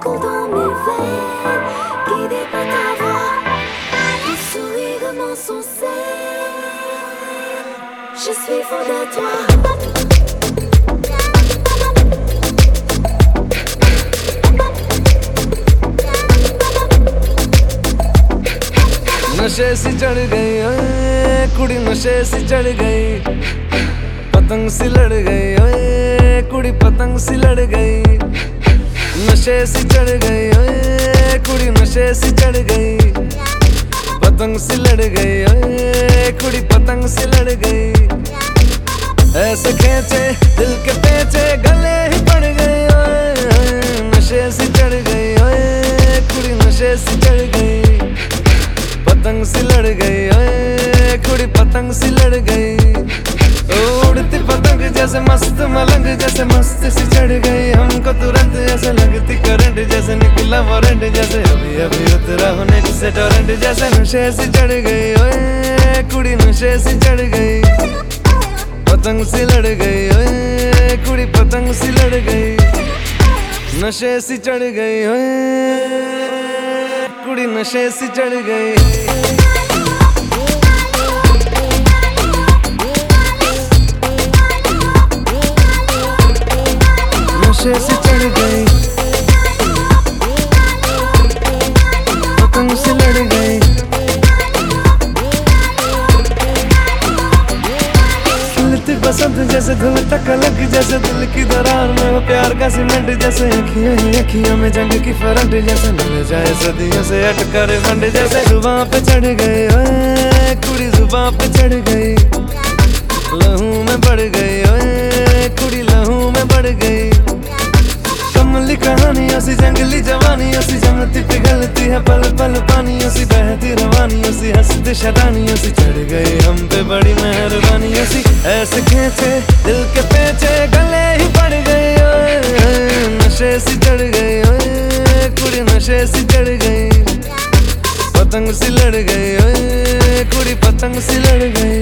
coule dans mes veines, guidé par ta voix. Ton sourire m'insensé, je suis fou de toi. नशे सी चढ़ गई ओए कुड़ी, नशे सी चढ़ गई, पतंग सी लड़ गई ओए कुड़ी, पतंग सी लड़ गई। नशे सी चढ़ गई ओए कुड़ी, नशे सी चढ़ गई, पतंग सी लड़ गई ओए कुड़ी, पतंग सी लड़ गई। ऐसे खींचे दिल के पेचे, गले ही पड़ गई ओए। नशे सी चढ़ गई ओए कुड़ी, नशे सी चढ़ गई, पतंग सी लड़ गई ओए कुड़ी, पतंग सी लड़ गई। उड़ती पतंग जैसे मस्त मलंग, जैसे मस्त सी चढ़ गई हमको तुरंत, ऐसे लगती करंट, जैसे निकला वारंट, जैसे अभी अभी उतरा होने से टोरेंट। जैसे नशे सी चढ़ गई ओए कुड़ी, नशे सी चढ़ गई, पतंग सी लड़ गई ओए कुड़ी, पतंग सी लड़ गई। नशे सी चढ़ गई ओए कुड़ी, नशे सी चढ़ गई। नशे सी चढ़ गई, पतंग सी लड़ गई। खिलती बसंत जैसे धुल तक अलग, जैसे दिल की दरार में वो प्यार का सीमेंट, जैसे अखियां ही अखियां में जंग की फरंट, जैसे मिल जाए सदियों से अटकर फंड। जैसे जुबां पे चढ़ गई ओए कुड़ी, जुबां पे चढ़ गई, लहू में बढ़ गई ओए कुड़ी, लहू में बढ़ गई। कमली कहानियों सी, जंगली जवानियों सी, जमती पिघलती है पल पल पानियों सी, बहती रवानियों सी, हंसती शरानियों सी, चढ़ गई हम पे बड़ी मेहरबानियों सी। ऐसे खींचे दिल के पेचे, गले ही पड़ गई ओए। नशे सी चढ़ गई ओए कुड़ी, नशे सी चढ़ गई, पतंग सी लड़ गई ओए कुड़ी, पतंग सी लड़ गई।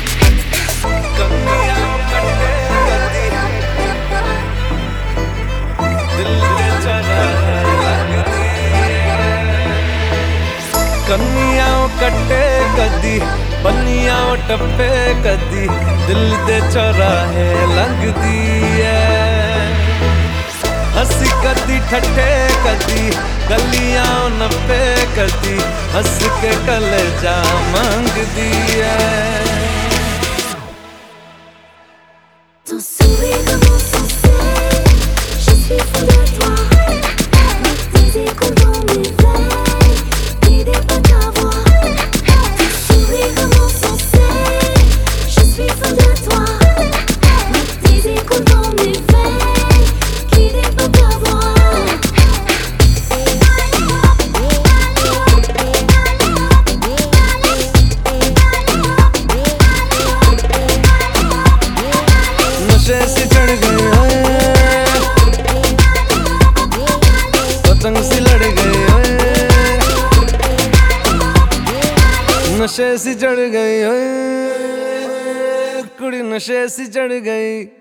कन्नियां कट्टे कदी, बन्नियां टप्पे कदी, दिल दे चौराहे लंघदी है। हंसी कदी ठट्ठे कदी, गलियां नप्पे कदी, हंस के कलेजा मांगदी है। Ton sourire m'insensé, je suis fou de toi. Tes échos dans mes veines, guidé par ta voix. Ton sourire m'insensé, je suis fou de toi. Tes échos dans mes veines, guidé par ta voix. नशे सी चढ़ गई ओए, पतंग सी लड़ गई ओए। नशे सी चढ़ गई ओए कुड़ी, नशे सी चढ़ गई।